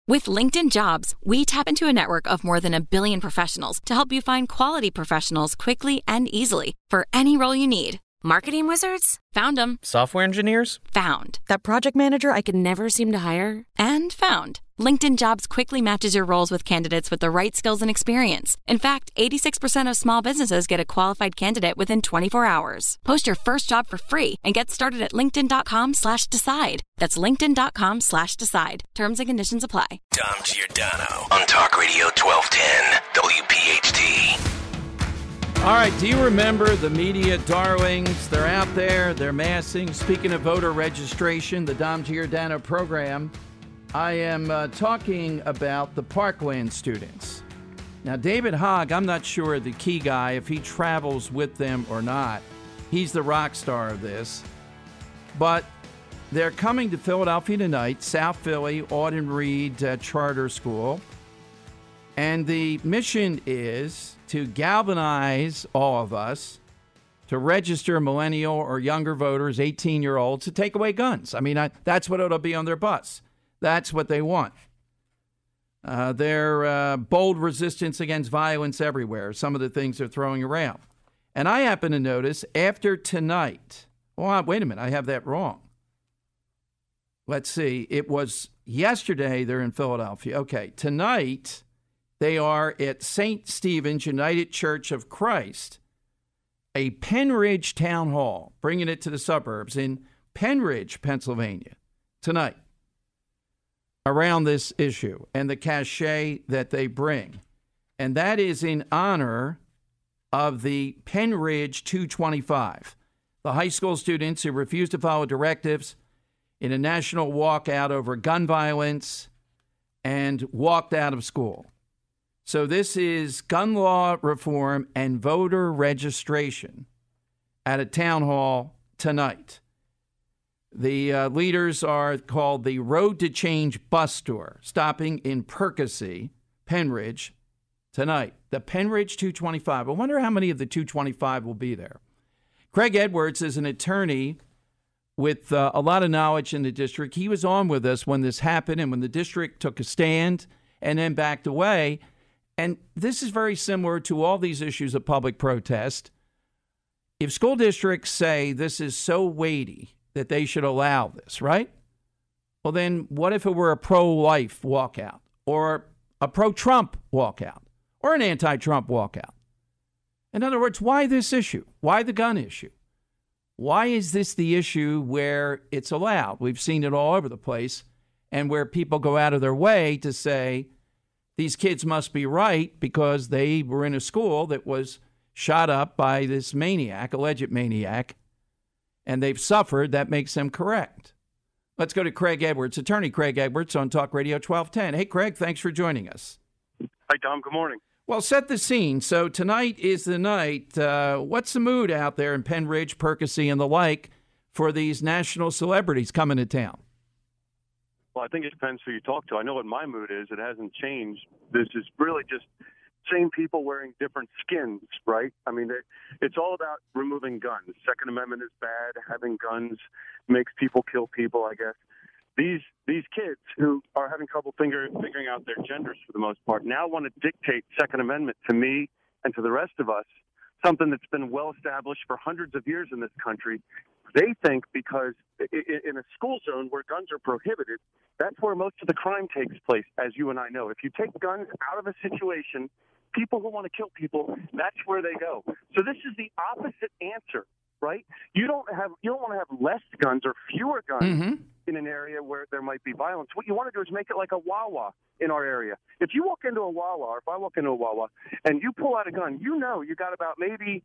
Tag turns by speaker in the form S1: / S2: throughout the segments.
S1: With LinkedIn Jobs, we tap into a network of more than 1 billion professionals to help you find quality professionals quickly and easily for any role you need. Marketing wizards? Found them.
S2: Software engineers?
S1: Found. That project manager I could never seem to hire? And found. LinkedIn Jobs quickly matches your roles with candidates with the right skills and experience. In fact, 86% of small businesses get a qualified candidate within 24 hours. Post your first job for free and get started at linkedin.com/decide. That's linkedin.com/decide. Terms and conditions apply.
S3: Dom Giordano on Talk Radio 1210 WPHT.
S4: All right, do you remember the media darlings? They're out there, they're massing. Speaking of voter registration, the Dom Giordano program, I am talking about the Parkland students. Now, David Hogg, I'm not sure the key guy, if he travels with them or not. He's the rock star of this. But they're coming to Philadelphia tonight, South Philly, Auden Reed Charter School. And the mission is to galvanize all of us to register millennial or younger voters, 18-year-olds, to take away guns. I mean, that's what it'll be on their bus. That's what they want. Their bold resistance against violence everywhere, some of the things they're throwing around. And I happen to notice after tonight, wait a minute, I have that wrong. Let's see, it was yesterday they're in Philadelphia. Okay, tonight they are at St. Stephen's United Church of Christ, a Penridge town hall, bringing it to the suburbs in Penridge, Pennsylvania, tonight, around this issue and the cachet that they bring. And that is in honor of the Penridge 225, the high school students who refused to follow directives in a national walkout over gun violence and walked out of school. So this is gun law reform and voter registration at a town hall tonight. The leaders are called the Road to Change bus tour, stopping in Percy, Penridge, tonight. The Penridge 225. I wonder how many of the 225 will be there. Craig Edwards is an attorney with a lot of knowledge in the district. He was on with us when this happened and when the district took a stand and then backed away. And this is very similar to all these issues of public protest. If school districts say this is so weighty that they should allow this, right? Well, then what if it were a pro-life walkout or a pro-Trump walkout or an anti-Trump walkout? In other words, why this issue? Why the gun issue? Why is this the issue where it's allowed? We've seen it all over the place, and where people go out of their way to say these kids must be right because they were in a school that was shot up by this maniac, alleged maniac, and they've suffered. That makes them correct. Let's go to Craig Edwards, attorney Craig Edwards on Talk Radio 1210. Hey, Craig, thanks for joining us.
S5: Hi, Tom. Good morning.
S4: Well, set the scene. So tonight is the night. What's the mood out there in Penridge, Percy, and the like for these national celebrities coming to town?
S5: Well, I think it depends who you talk to. I know what my mood is. It hasn't changed. This is really just same people wearing different skins, right? I mean, it's all about removing guns. Second Amendment is bad. Having guns makes people kill people, I guess. These kids who are having trouble figuring out their genders for the most part now want to dictate Second Amendment to me and to the rest of us, something that's been well established for hundreds of years in this country. They think because in a school zone where guns are prohibited, that's where most of the crime takes place, as you and I know. If you take guns out of a situation, people who want to kill people, that's where they go. So this is the opposite answer, right? You don't want to have less guns or fewer guns in an area where there might be violence. What you want to do is make it like a Wawa in our area. If you walk into a Wawa, or if I walk into a Wawa, and you pull out a gun, you know you got about maybe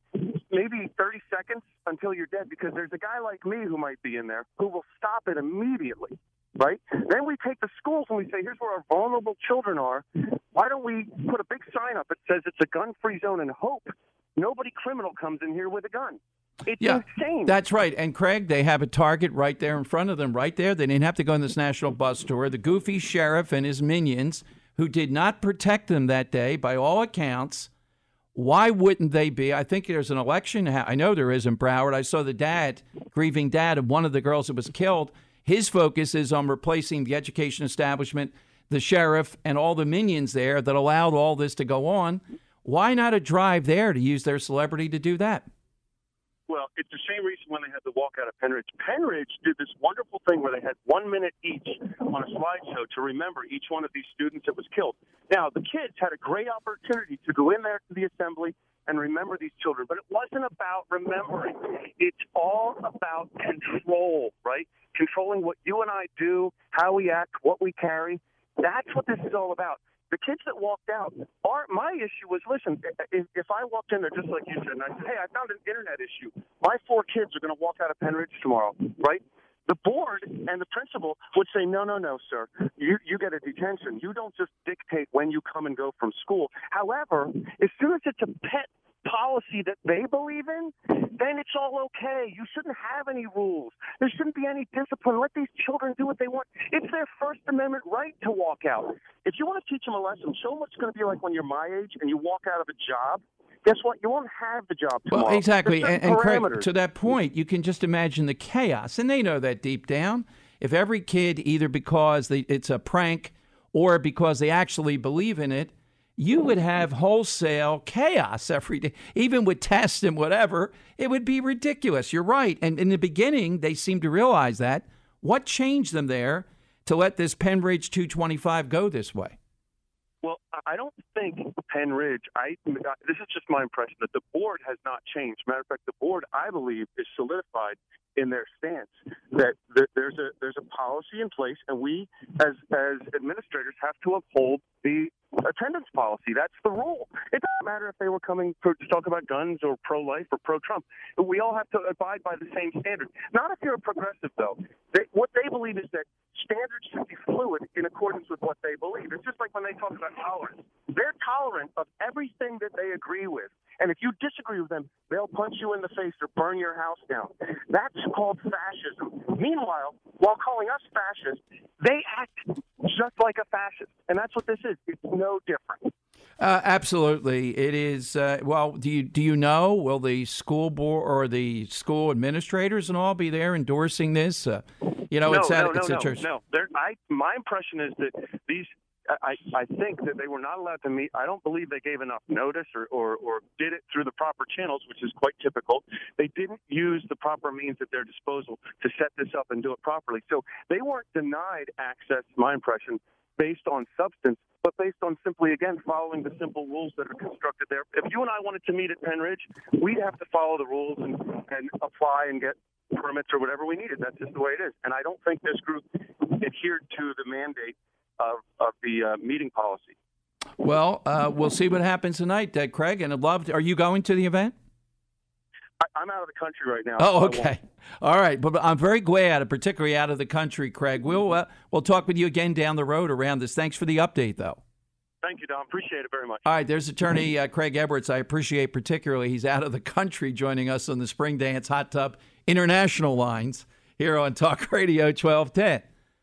S5: 30 seconds until you're dead, because there's a guy like me who might be in there who will stop it immediately, right? Then we take the schools and we say, here's where our vulnerable children are. Why don't we put a big sign up that says it's a gun-free zone and hope nobody criminal comes in here with a gun? It's insane.
S4: That's right. And, Craig, they have a target right there in front of them, right there. They didn't have to go on this national bus tour. The goofy sheriff and his minions, who did not protect them that day, by all accounts. Why wouldn't they be? I think there's an election. I know there is in Broward. I saw the grieving dad of one of the girls that was killed. His focus is on replacing the education establishment the sheriff and all the minions there that allowed all this to go on. Why not a drive there to use their celebrity to do that?
S5: Well, it's the same reason when they had the walkout at Penridge. Penridge did this wonderful thing where they had 1 minute each on a slideshow to remember each one of these students that was killed. Now, the kids had a great opportunity to go in there to the assembly and remember these children, but it wasn't about remembering. It's all about control, right? Controlling what you and I do, how we act, what we carry. That's what this is all about. The kids that walked out, my issue was, listen, if I walked in there just like you said, and I said, hey, I found an internet issue. My 4 kids are going to walk out of Penridge tomorrow, right? The board and the principal would say, no, sir. You get a detention. You don't just dictate when you come and go from school. However, as soon as it's a pet policy that they believe in, then it's all okay. You shouldn't have any rules. There shouldn't be any discipline. Let these children do what they want. It's their First Amendment right to walk out. If you want to teach them a lesson, show them what it's going to be like when you're my age and you walk out of a job. Guess what? You won't have the job tomorrow.
S4: Well, exactly. And Craig, to that point, you can just imagine the chaos. And they know that deep down. If every kid, either because it's a prank or because they actually believe in it, you would have wholesale chaos every day, even with tests and whatever. It would be ridiculous. You're right. And in the beginning, they seemed to realize that. What changed them there to let this Penridge 225 go this way?
S5: Well, I don't think Penridge, this is just my impression, that the board has not changed. Matter of fact, the board, I believe, is solidified in their stance that there's a policy in place, and we, as administrators, have to uphold the attendance policy. That's the rule. It doesn't matter if they were coming to talk about guns or pro-life or pro-Trump. We all have to abide by the same standard. Not if you're a progressive, though. What they believe is that standards should be fluid in accordance with what they believe. It's just like when they talk about tolerance. They're tolerant of everything that they agree with. And if you disagree with them, they'll punch you in the face or burn your house down. That's called fascism. Meanwhile, while calling us fascists, they act just like a fascist. And that's what this is. It's no different.
S4: Absolutely. It is. Well, do you know, will the school board or the school administrators and all be there endorsing this? It's a church.
S5: No. My impression is that these. I think that they were not allowed to meet. I don't believe they gave enough notice or did it through the proper channels, which is quite typical. They didn't use the proper means at their disposal to set this up and do it properly. So they weren't denied access, my impression, based on substance, but based on simply, again, following the simple rules that are constructed there. If you and I wanted to meet at Penridge, we'd have to follow the rules and apply and get permits or whatever we needed. That's just the way it is. And I don't think this group adhered to the mandate of the meeting policy.
S4: Well, we'll see what happens tonight, Craig. And are you going to the event?
S5: I'm out of the country right now.
S4: Oh, okay. All right. But I'm very glad, particularly out of the country, Craig. We'll talk with you again down the road around this. Thanks for the update, though.
S5: Thank you, Don. Appreciate it very much.
S4: All right. There's attorney Craig Edwards. I appreciate particularly he's out of the country joining us on the Spring Dance Hot Tub International lines here on Talk Radio 1210.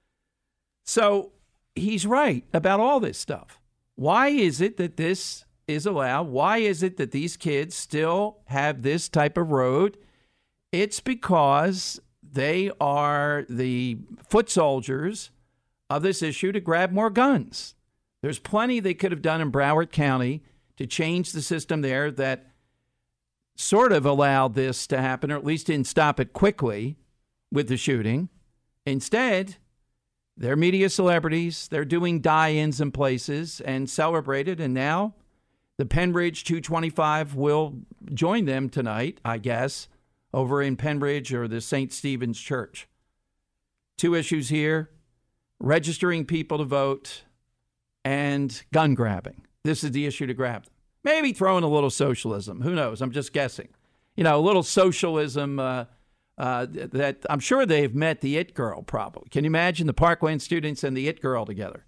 S4: So he's right about all this stuff. Why is it that this is allowed? Why is it that these kids still have this type of road? It's because they are the foot soldiers of this issue to grab more guns. There's plenty they could have done in Broward County to change the system there that sort of allowed this to happen, or at least didn't stop it quickly with the shooting. Instead, they're media celebrities. They're doing die-ins in places and celebrated. And now the Penridge 225 will join them tonight, I guess, over in Penridge or the St. Stephen's Church. Two issues here: registering people to vote and gun grabbing. This is the issue to grab them. Maybe throw in a little socialism. Who knows? I'm just guessing. A little socialism that I'm sure they've met the It Girl probably. Can you imagine the Parkland students and the It Girl together?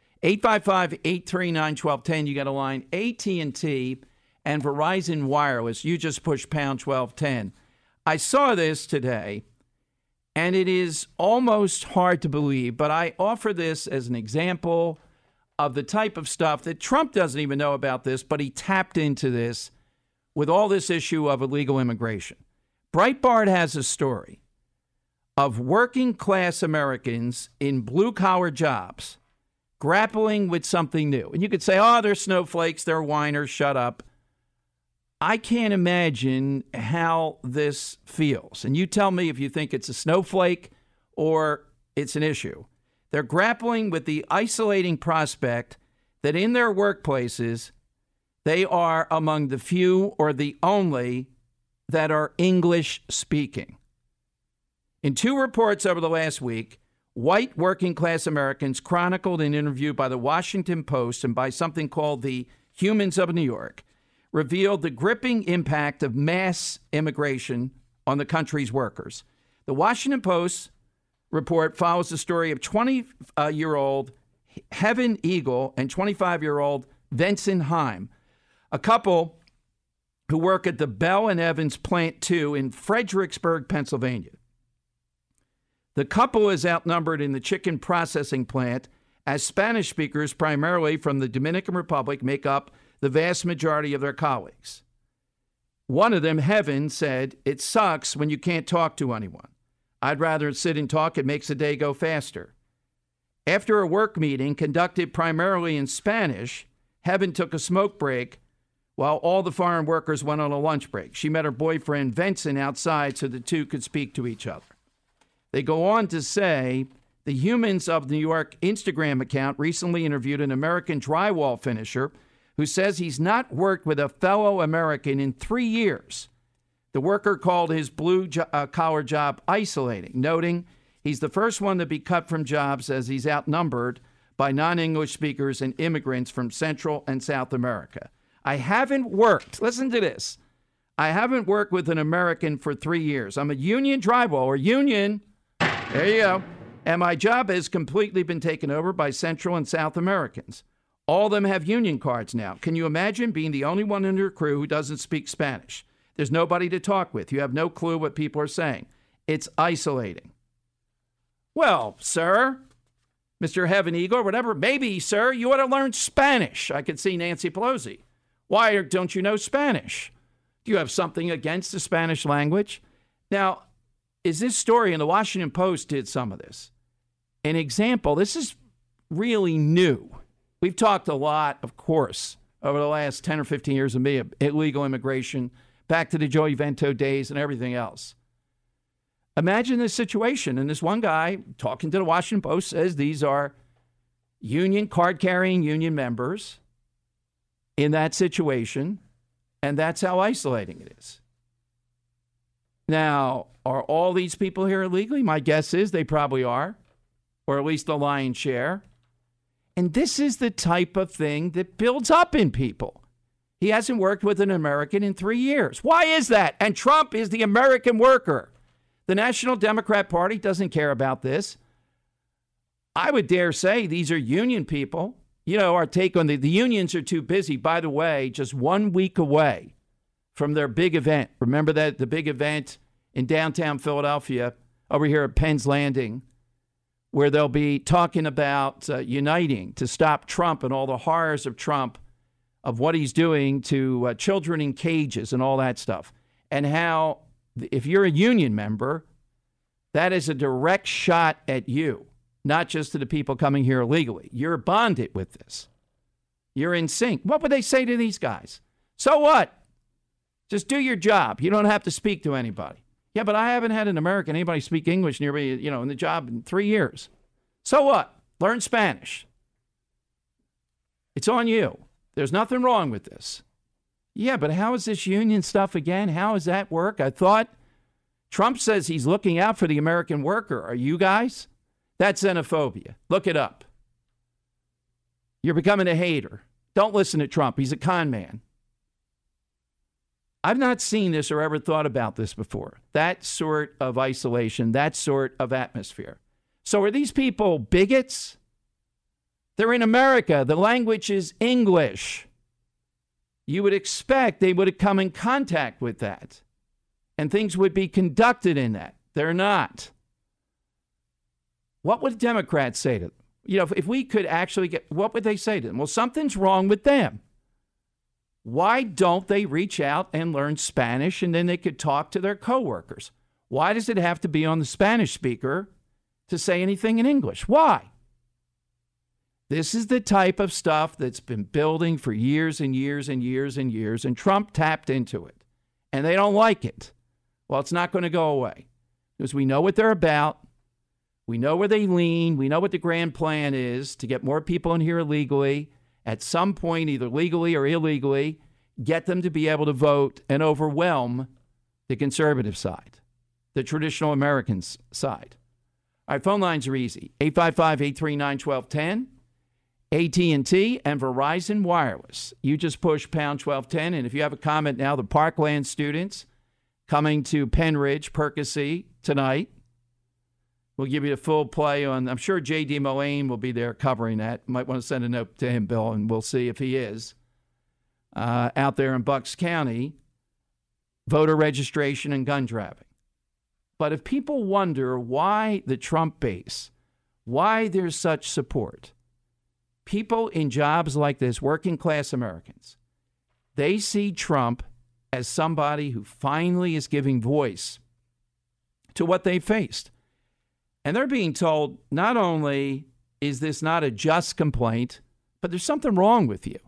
S4: 855-839-1210. You got a line. AT&T and Verizon Wireless. You just push pound 1210. I saw this today, and it is almost hard to believe, but I offer this as an example of the type of stuff that Trump doesn't even know about this, but he tapped into this with all this issue of illegal immigration. Breitbart has a story of working class Americans in blue collar jobs grappling with something new. And you could say, oh, they're snowflakes, they're whiners, shut up. I can't imagine how this feels. And you tell me if you think it's a snowflake or it's an issue. They're grappling with the isolating prospect that in their workplaces, they are among the few or the only that are English speaking. In 2 reports over the last week, white working class Americans chronicled and interviewed by the Washington Post and by something called the Humans of New York revealed the gripping impact of mass immigration on the country's workers. The Washington Post report follows the story of 20-year-old Heaven Eagle and 25-year-old Vincent Heim, a couple who work at the Bell and Evans Plant 2 in Fredericksburg, Pennsylvania. The couple is outnumbered in the chicken processing plant, as Spanish speakers, primarily from the Dominican Republic, make up the vast majority of their colleagues. One of them, Heaven, said, "It sucks when you can't talk to anyone. I'd rather sit and talk. It makes the day go faster." After a work meeting conducted primarily in Spanish, Heaven took a smoke break while all the foreign workers went on a lunch break. She met her boyfriend, Vincent, outside so the two could speak to each other. They go on to say, the Humans of New York Instagram account recently interviewed an American drywall finisher who says he's not worked with a fellow American in 3 years. The worker called his blue-collar job isolating, noting he's the first one to be cut from jobs as he's outnumbered by non-English speakers and immigrants from Central and South America. I haven't worked, listen to this, I haven't worked with an American for 3 years. I'm a union drywaller, union, there you go, and my job has completely been taken over by Central and South Americans. All of them have union cards now. Can you imagine being the only one in your crew who doesn't speak Spanish? There's nobody to talk with. You have no clue what people are saying. It's isolating. Well, sir, Mr. Heaven Eagle, or whatever, maybe, sir, you ought to learn Spanish. I could see Nancy Pelosi. Why don't you know Spanish? Do you have something against the Spanish language? Now, is this story, and the Washington Post did some of this, an example? This is really new. We've talked a lot, of course, over the last 10 or 15 years of illegal immigration, back to the Joey Vento days and everything else. Imagine this situation, and this one guy talking to the Washington Post says these are union, card-carrying union members in that situation, and that's how isolating it is. Now, are all these people here illegally? My guess is they probably are, or at least the lion's share. And this is the type of thing that builds up in people. He hasn't worked with an American in 3 years. Why is that? And Trump is the American worker. The National Democrat Party doesn't care about this. I would dare say these are union people. You know, our take on the unions are too busy. By the way, just 1 week away from their big event. Remember that the big event in downtown Philadelphia over here at Penn's Landing, where they'll be talking about uniting to stop Trump and all the horrors of Trump, of what he's doing to children in cages and all that stuff. And how, if you're a union member, that is a direct shot at you, not just to the people coming here illegally. You're bonded with this. You're in sync. What would they say to these guys? So what? Just do your job. You don't have to speak to anybody. Yeah, but I haven't had an American, anybody speak English near me, in the job in 3 years. So what? Learn Spanish. It's on you. There's nothing wrong with this. Yeah, but how is this union stuff again? How does that work? I thought Trump says he's looking out for the American worker. Are you guys? That's xenophobia. Look it up. You're becoming a hater. Don't listen to Trump. He's a con man. I've not seen this or ever thought about this before. That sort of isolation, that sort of atmosphere. So are these people bigots? They're in America. The language is English. You would expect they would have come in contact with that, and things would be conducted in that. They're not. What would Democrats say to them? If we could actually get, what would they say to them? Well, something's wrong with them. Why don't they reach out and learn Spanish, and then they could talk to their coworkers? Why does it have to be on the Spanish speaker to say anything in English? Why? This is the type of stuff that's been building for years and years and years and years, and Trump tapped into it. And they don't like it. Well, it's not going to go away because we know what they're about. We know where they lean. We know what the grand plan is to get more people in here illegally, at some point, either legally or illegally, get them to be able to vote and overwhelm the conservative side, the traditional Americans side. All right, phone lines are easy. 855-839-1210. AT&T and Verizon Wireless. You just push pound 1210. And if you have a comment now, the Parkland students coming to Penridge, Percy tonight. We'll give you a full play on, I'm sure J.D. Mullane will be there covering that. Might want to send a note to him, Bill, and we'll see if he is. Out there in Bucks County, voter registration and gun driving. But if people wonder why the Trump base, why there's such support, people in jobs like this, working class Americans, they see Trump as somebody who finally is giving voice to what they faced. And they're being told, not only is this not a just complaint, but there's something wrong with you.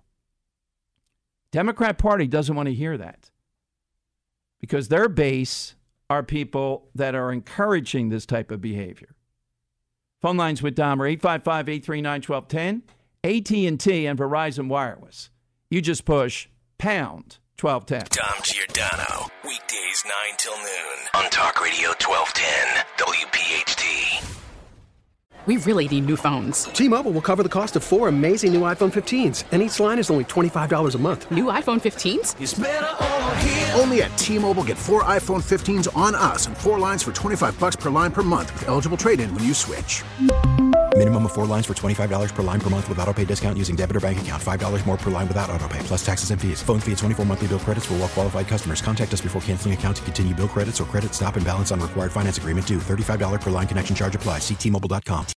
S4: Democrat Party doesn't want to hear that because their base are people that are encouraging this type of behavior. Phone lines with Dahmer, 855-839-1210. AT&T and Verizon Wireless. You just push pound 1210.
S3: Dom Giordano, weekdays 9 till noon on Talk Radio 1210 WPHT.
S2: We really need new phones.
S6: T-Mobile will cover the cost of 4 amazing new iPhone 15s, and each line is only $25 a month.
S2: New iPhone 15s?
S7: It's better over here. Only at T-Mobile, get 4 iPhone 15s on us and 4 lines for $25 per line per month with eligible trade-in when you switch.
S8: Minimum of 4 lines for $25 per line per month with autopay discount using debit or bank account. $5 more per line without autopay, plus taxes and fees. Phone fee at 24 monthly bill credits for well-qualified customers. Contact us before canceling account to continue bill credits or credit stop and balance on required finance agreement due. $35 per line connection charge applies. See T-Mobile.com.